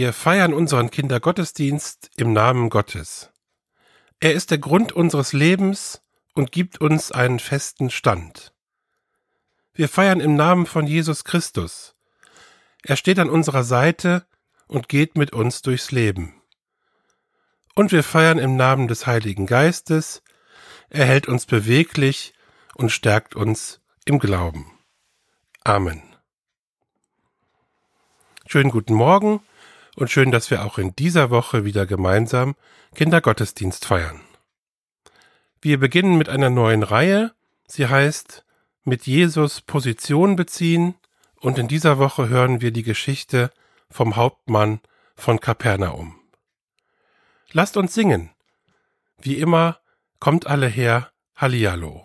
Wir feiern unseren Kindergottesdienst im Namen Gottes. Er ist der Grund unseres Lebens und gibt uns einen festen Stand. Wir feiern im Namen von Jesus Christus. Er steht an unserer Seite und geht mit uns durchs Leben. Und wir feiern im Namen des Heiligen Geistes. Er hält uns beweglich und stärkt uns im Glauben. Amen. Schönen guten Morgen und schön, dass wir auch in dieser Woche wieder gemeinsam Kindergottesdienst feiern. Wir beginnen mit einer neuen Reihe. Sie heißt Mit Jesus Position beziehen und in dieser Woche hören wir die Geschichte vom Hauptmann von Kapernaum. Lasst uns singen. Wie immer, kommt alle her, Hallihallo.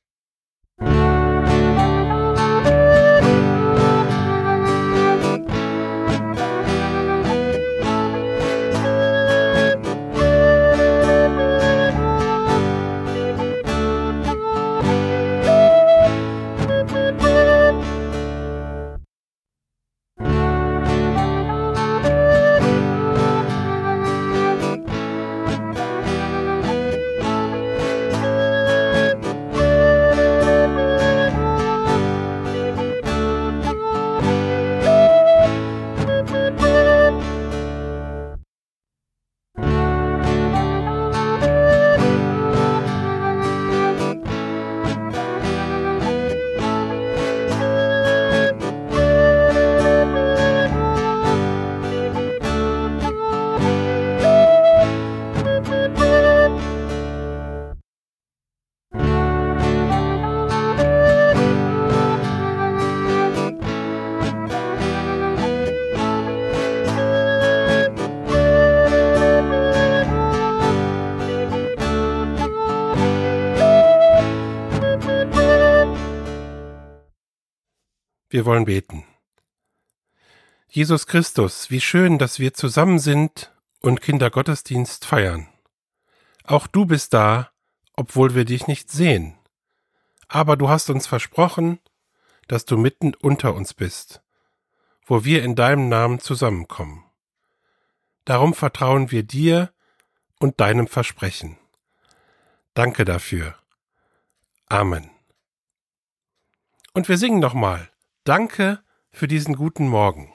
Wir wollen beten. Jesus Christus, wie schön, dass wir zusammen sind und Kindergottesdienst feiern. Auch du bist da, obwohl wir dich nicht sehen. Aber du hast uns versprochen, dass du mitten unter uns bist, wo wir in deinem Namen zusammenkommen. Darum vertrauen wir dir und deinem Versprechen. Danke dafür. Amen. Und wir singen nochmal. Danke für diesen guten Morgen.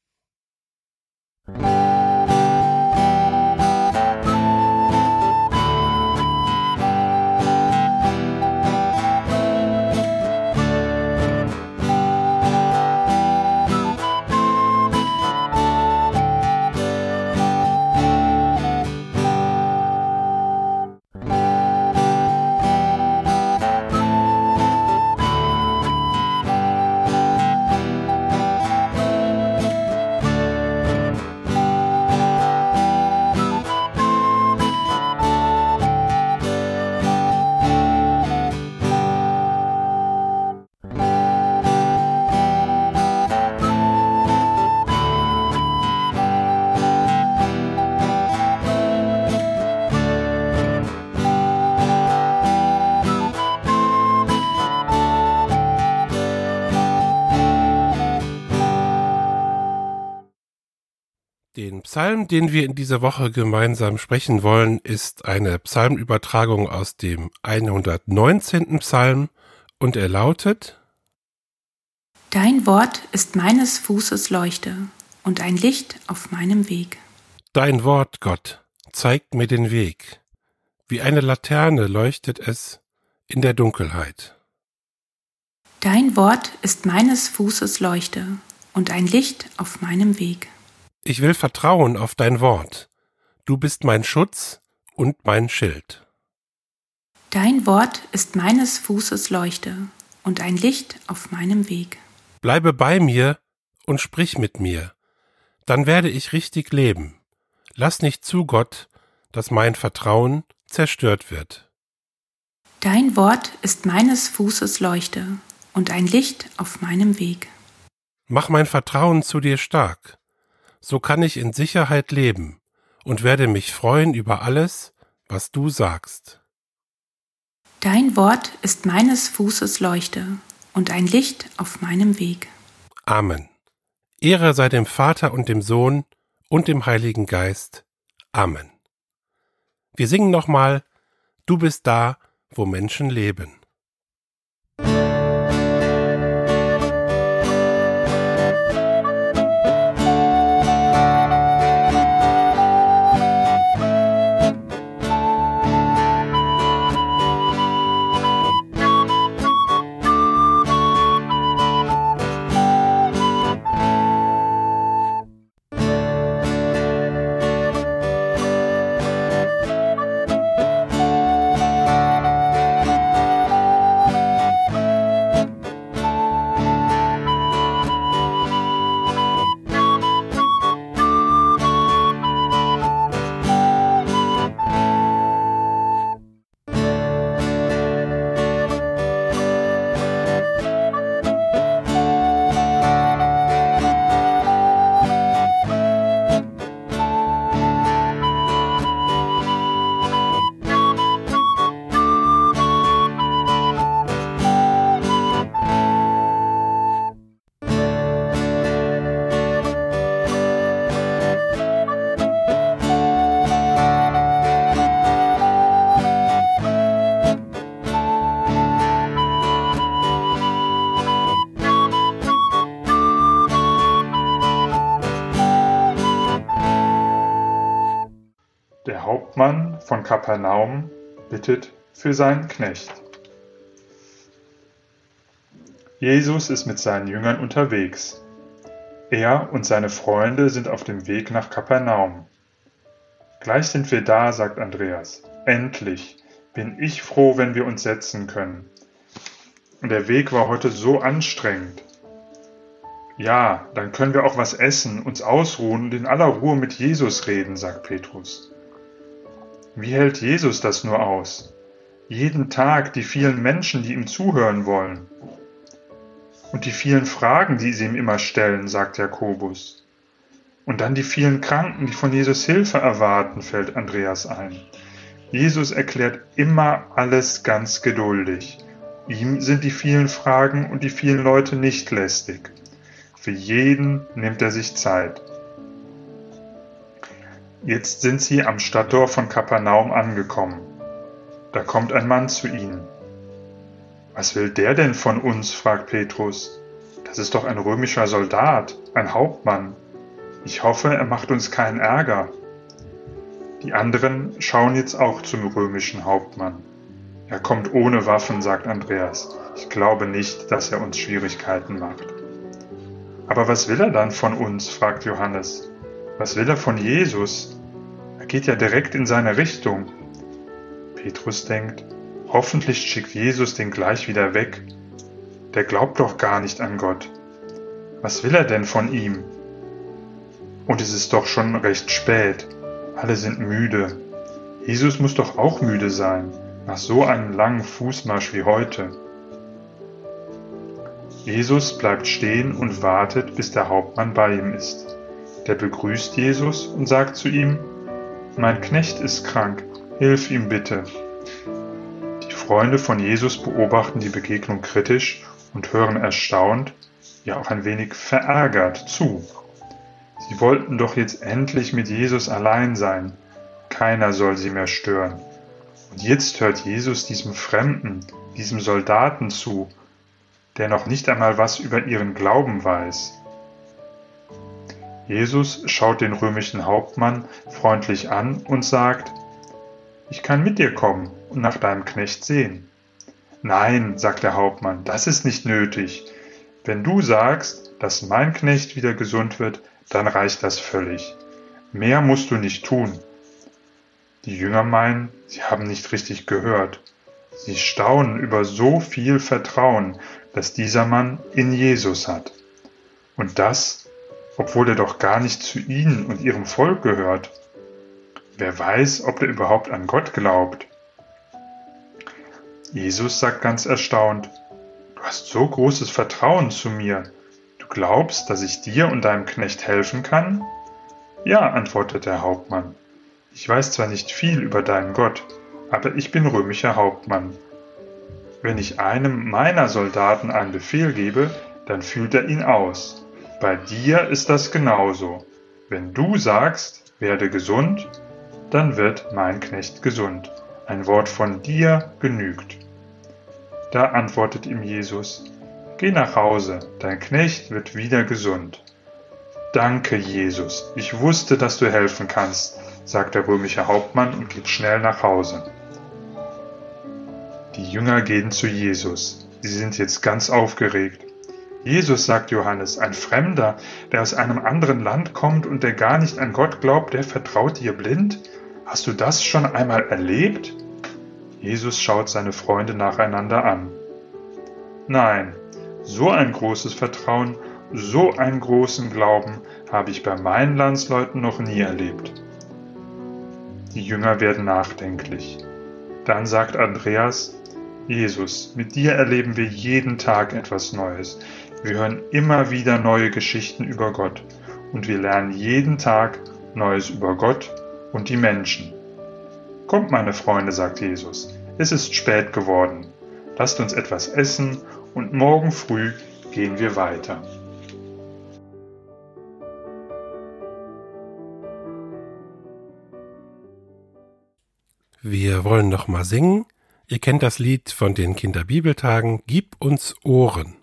Den Psalm, den wir in dieser Woche gemeinsam sprechen wollen, ist eine Psalmübertragung aus dem 119. Psalm und er lautet: Dein Wort ist meines Fußes Leuchte und ein Licht auf meinem Weg. Dein Wort, Gott, zeigt mir den Weg. Wie eine Laterne leuchtet es in der Dunkelheit. Dein Wort ist meines Fußes Leuchte und ein Licht auf meinem Weg. Ich will vertrauen auf dein Wort. Du bist mein Schutz und mein Schild. Dein Wort ist meines Fußes Leuchte und ein Licht auf meinem Weg. Bleibe bei mir und sprich mit mir, dann werde ich richtig leben. Lass nicht zu, Gott, dass mein Vertrauen zerstört wird. Dein Wort ist meines Fußes Leuchte und ein Licht auf meinem Weg. Mach mein Vertrauen zu dir stark. So kann ich in Sicherheit leben und werde mich freuen über alles, was du sagst. Dein Wort ist meines Fußes Leuchte und ein Licht auf meinem Weg. Amen. Ehre sei dem Vater und dem Sohn und dem Heiligen Geist. Amen. Wir singen nochmal: Du bist da, wo Menschen leben. Der Hauptmann von Kapernaum bittet für seinen Knecht. Jesus ist mit seinen Jüngern unterwegs. Er und seine Freunde sind auf dem Weg nach Kapernaum. Gleich sind wir da, sagt Andreas. Endlich bin ich froh, wenn wir uns setzen können. Und der Weg war heute so anstrengend. Ja, dann können wir auch was essen, uns ausruhen und in aller Ruhe mit Jesus reden, sagt Petrus. Wie hält Jesus das nur aus? Jeden Tag die vielen Menschen, die ihm zuhören wollen. Und die vielen Fragen, die sie ihm immer stellen, sagt Jakobus. Und dann die vielen Kranken, die von Jesus Hilfe erwarten, fällt Andreas ein. Jesus erklärt immer alles ganz geduldig. Ihm sind die vielen Fragen und die vielen Leute nicht lästig. Für jeden nimmt er sich Zeit. Jetzt sind sie am Stadttor von Kapernaum angekommen. Da kommt ein Mann zu ihnen. Was will der denn von uns? Fragt Petrus. Das ist doch ein römischer Soldat, ein Hauptmann. Ich hoffe, er macht uns keinen Ärger. Die anderen schauen jetzt auch zum römischen Hauptmann. Er kommt ohne Waffen, sagt Andreas. Ich glaube nicht, dass er uns Schwierigkeiten macht. Aber was will er dann von uns? Fragt Johannes. Was will er von Jesus? Er geht ja direkt in seine Richtung. Petrus denkt, hoffentlich schickt Jesus den gleich wieder weg. Der glaubt doch gar nicht an Gott. Was will er denn von ihm? Und es ist doch schon recht spät. Alle sind müde. Jesus muss doch auch müde sein, nach so einem langen Fußmarsch wie heute. Jesus bleibt stehen und wartet, bis der Hauptmann bei ihm ist. Der begrüßt Jesus und sagt zu ihm, mein Knecht ist krank, hilf ihm bitte. Die Freunde von Jesus beobachten die Begegnung kritisch und hören erstaunt, ja auch ein wenig verärgert zu. Sie wollten doch jetzt endlich mit Jesus allein sein. Keiner soll sie mehr stören. Und jetzt hört Jesus diesem Fremden, diesem Soldaten zu, der noch nicht einmal was über ihren Glauben weiß. Jesus schaut den römischen Hauptmann freundlich an und sagt, ich kann mit dir kommen und nach deinem Knecht sehen. Nein, sagt der Hauptmann, das ist nicht nötig. Wenn du sagst, dass mein Knecht wieder gesund wird, dann reicht das völlig. Mehr musst du nicht tun. Die Jünger meinen, sie haben nicht richtig gehört. Sie staunen über so viel Vertrauen, das dieser Mann in Jesus hat. Und das, obwohl er doch gar nicht zu ihnen und ihrem Volk gehört. Wer weiß, ob er überhaupt an Gott glaubt. Jesus sagt ganz erstaunt, du hast so großes Vertrauen zu mir. Du glaubst, dass ich dir und deinem Knecht helfen kann? Ja, antwortet der Hauptmann. Ich weiß zwar nicht viel über deinen Gott, aber ich bin römischer Hauptmann. Wenn ich einem meiner Soldaten einen Befehl gebe, dann führt er ihn aus. Bei dir ist das genauso. Wenn du sagst, werde gesund, dann wird mein Knecht gesund. Ein Wort von dir genügt. Da antwortet ihm Jesus: Geh nach Hause, dein Knecht wird wieder gesund. Danke, Jesus, ich wusste, dass du helfen kannst, sagt der römische Hauptmann und geht schnell nach Hause. Die Jünger gehen zu Jesus. Sie sind jetzt ganz aufgeregt. Jesus, sagt Johannes, ein Fremder, der aus einem anderen Land kommt und der gar nicht an Gott glaubt, der vertraut dir blind? Hast du das schon einmal erlebt? Jesus schaut seine Freunde nacheinander an. Nein, so ein großes Vertrauen, so einen großen Glauben habe ich bei meinen Landsleuten noch nie erlebt. Die Jünger werden nachdenklich. Dann sagt Andreas: Jesus, mit dir erleben wir jeden Tag etwas Neues. Wir hören immer wieder neue Geschichten über Gott und wir lernen jeden Tag Neues über Gott und die Menschen. Kommt, meine Freunde, sagt Jesus, es ist spät geworden. Lasst uns etwas essen und morgen früh gehen wir weiter. Wir wollen noch mal singen. Ihr kennt das Lied von den Kinderbibeltagen, Gib uns Ohren.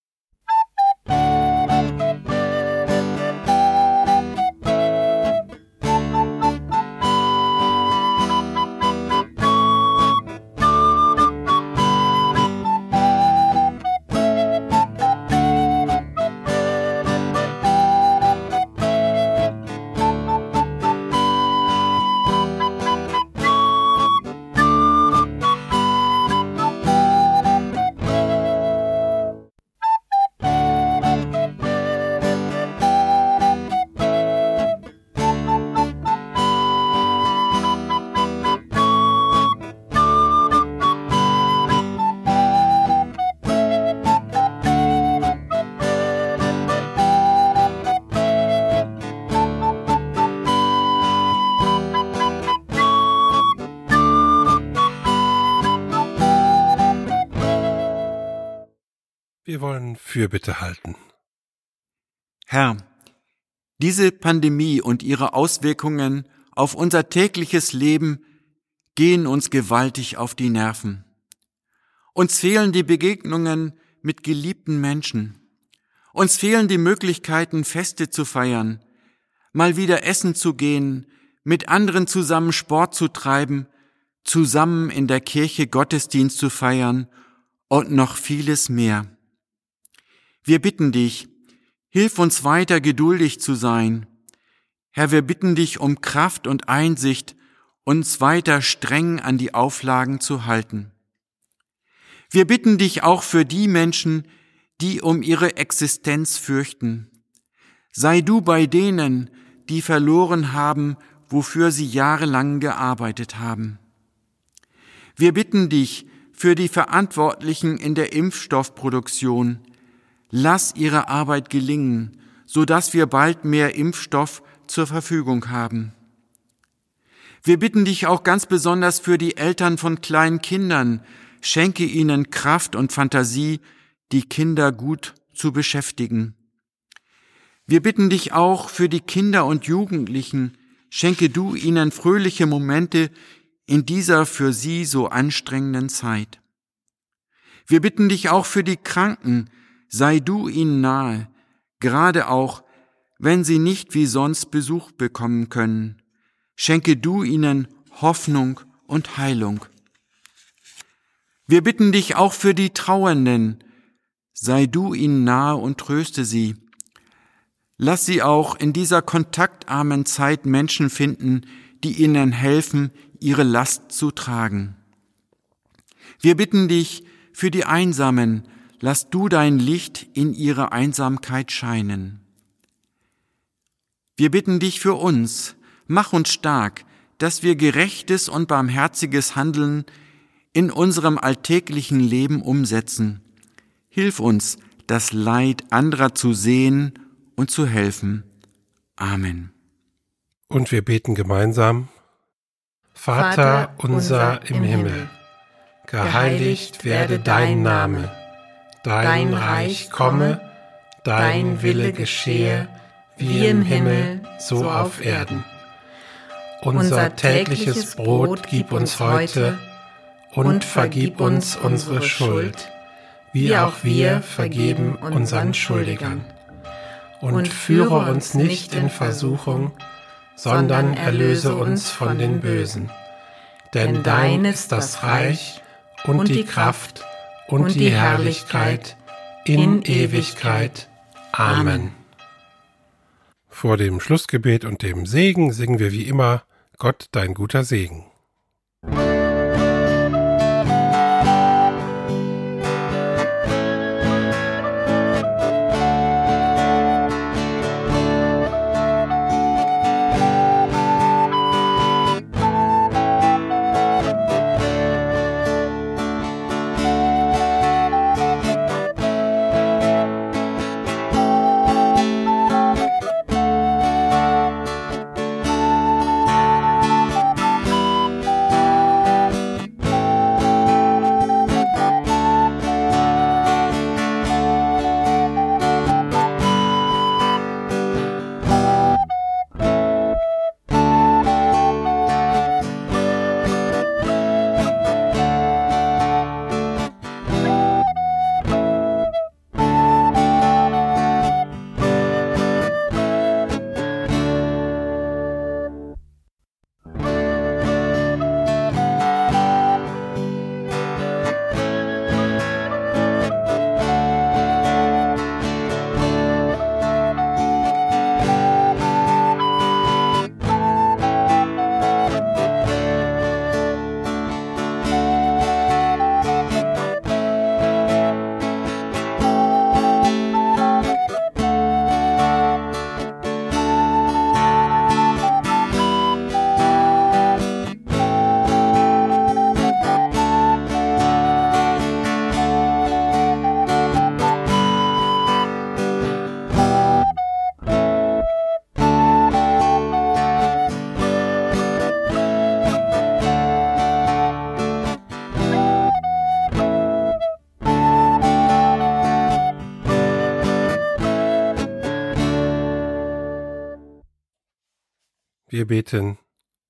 Wir wollen Fürbitte halten. Herr, diese Pandemie und ihre Auswirkungen auf unser tägliches Leben gehen uns gewaltig auf die Nerven. Uns fehlen die Begegnungen mit geliebten Menschen. Uns fehlen die Möglichkeiten, Feste zu feiern, mal wieder essen zu gehen, mit anderen zusammen Sport zu treiben, zusammen in der Kirche Gottesdienst zu feiern und noch vieles mehr. Wir bitten dich, hilf uns weiter geduldig zu sein. Herr, wir bitten dich um Kraft und Einsicht, uns weiter streng an die Auflagen zu halten. Wir bitten dich auch für die Menschen, die um ihre Existenz fürchten. Sei du bei denen, die verloren haben, wofür sie jahrelang gearbeitet haben. Wir bitten dich für die Verantwortlichen in der Impfstoffproduktion. Lass ihre Arbeit gelingen, sodass wir bald mehr Impfstoff zur Verfügung haben. Wir bitten dich auch ganz besonders für die Eltern von kleinen Kindern. Schenke ihnen Kraft und Fantasie, die Kinder gut zu beschäftigen. Wir bitten dich auch für die Kinder und Jugendlichen. Schenke du ihnen fröhliche Momente in dieser für sie so anstrengenden Zeit. Wir bitten dich auch für die Kranken. Sei du ihnen nahe, gerade auch, wenn sie nicht wie sonst Besuch bekommen können. Schenke du ihnen Hoffnung und Heilung. Wir bitten dich auch für die Trauernden. Sei du ihnen nahe und tröste sie. Lass sie auch in dieser kontaktarmen Zeit Menschen finden, die ihnen helfen, ihre Last zu tragen. Wir bitten dich für die Einsamen. Lass du dein Licht in ihre Einsamkeit scheinen. Wir bitten dich für uns, mach uns stark, dass wir gerechtes und barmherziges Handeln in unserem alltäglichen Leben umsetzen. Hilf uns, das Leid anderer zu sehen und zu helfen. Amen. Und wir beten gemeinsam: Vater unser im Himmel, geheiligt werde dein Name. Dein Reich komme, dein Wille geschehe, wie im Himmel, so auf Erden. Unser tägliches Brot gib uns heute und vergib uns unsere Schuld, wie auch wir vergeben unseren Schuldigern. Und führe uns nicht in Versuchung, sondern erlöse uns von den Bösen. Denn dein ist das Reich und die Kraft und die Herrlichkeit in Ewigkeit. Amen. Vor dem Schlussgebet und dem Segen singen wir wie immer Gott, dein guter Segen. Wir beten.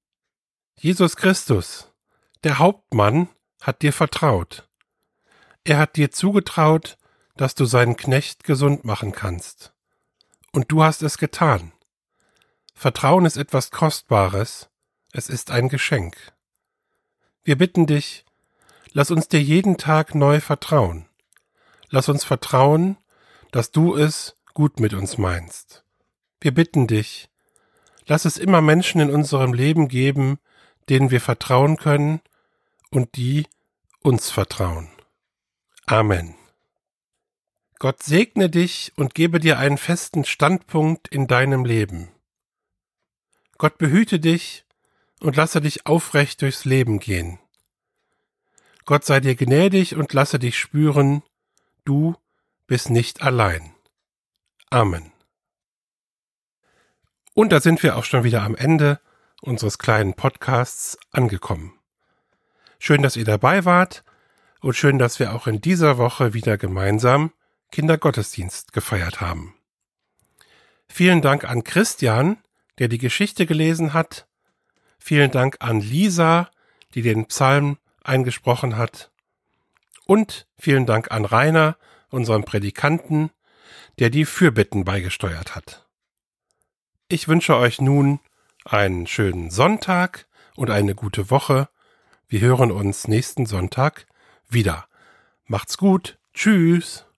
Jesus Christus, der Hauptmann, hat dir vertraut. Er hat dir zugetraut, dass du seinen Knecht gesund machen kannst. Und du hast es getan. Vertrauen ist etwas Kostbares, es ist ein Geschenk. Wir bitten dich, lass uns dir jeden Tag neu vertrauen. Lass uns vertrauen, dass du es gut mit uns meinst. Wir bitten dich, lass es immer Menschen in unserem Leben geben, denen wir vertrauen können und die uns vertrauen. Amen. Gott segne dich und gebe dir einen festen Standpunkt in deinem Leben. Gott behüte dich und lasse dich aufrecht durchs Leben gehen. Gott sei dir gnädig und lasse dich spüren, du bist nicht allein. Amen. Und da sind wir auch schon wieder am Ende unseres kleinen Podcasts angekommen. Schön, dass ihr dabei wart und schön, dass wir auch in dieser Woche wieder gemeinsam Kindergottesdienst gefeiert haben. Vielen Dank an Christian, der die Geschichte gelesen hat. Vielen Dank an Lisa, die den Psalm eingesprochen hat. Und vielen Dank an Rainer, unserem Predikanten, der die Fürbitten beigesteuert hat. Ich wünsche euch nun einen schönen Sonntag und eine gute Woche. Wir hören uns nächsten Sonntag wieder. Macht's gut. Tschüss.